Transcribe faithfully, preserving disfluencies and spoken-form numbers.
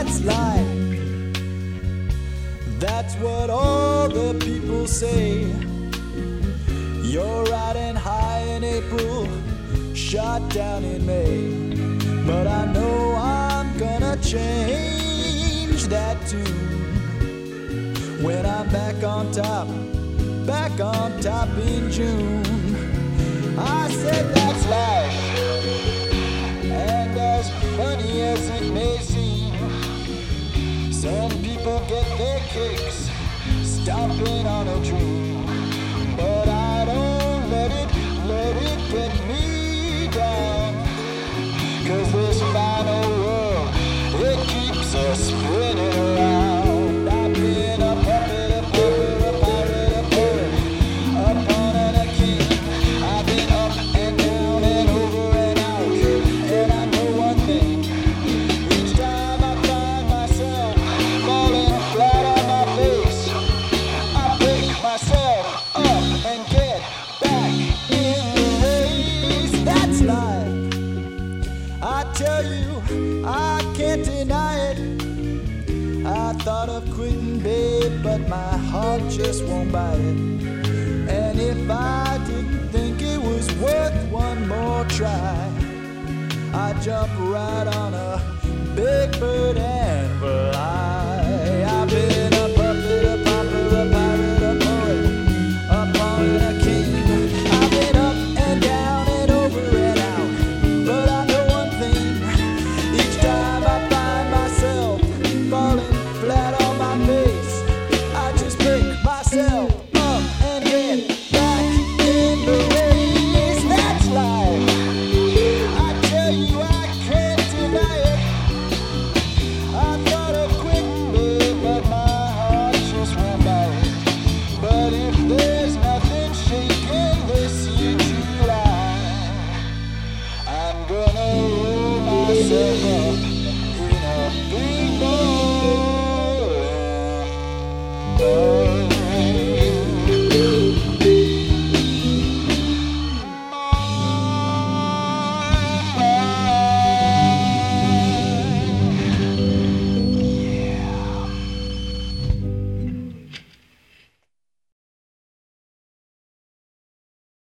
that's life. That's what all the people say. You're riding high in April, shot down in May. But I know I'm gonna change that tune when I'm back on top, back on top in June. I said that's life, and as funny as it may seem, some people get their kicks stomping on a dream. But I don't let it, let it get me down, 'cause this final world, it keeps us spinning around. I've been a puppet, a puppet, a pirate, a poet, a pawn and a king. I've been up and down and over and out, and I know one thing. Each time I find myself falling flat on my face, I pick myself up and get back in the race. That's life. I tell you, I can't deny it. I thought of quitting, babe, but my heart just won't buy it. And if I didn't think it was worth one more try, I'd jump right on a big bird and fly. I've been a puppet, a pauper, a pirate, a poet, a pawn and a king. I've been up and down and over and out, but I know one thing. Each time I find myself falling flat on my face, I just pick myself up and get back in the race. That's life. I tell you, I can't deny it. I thought of quitting, babe, but my heart just won't buy it. But if there's nothing shaking this year July, I'm gonna roll myself up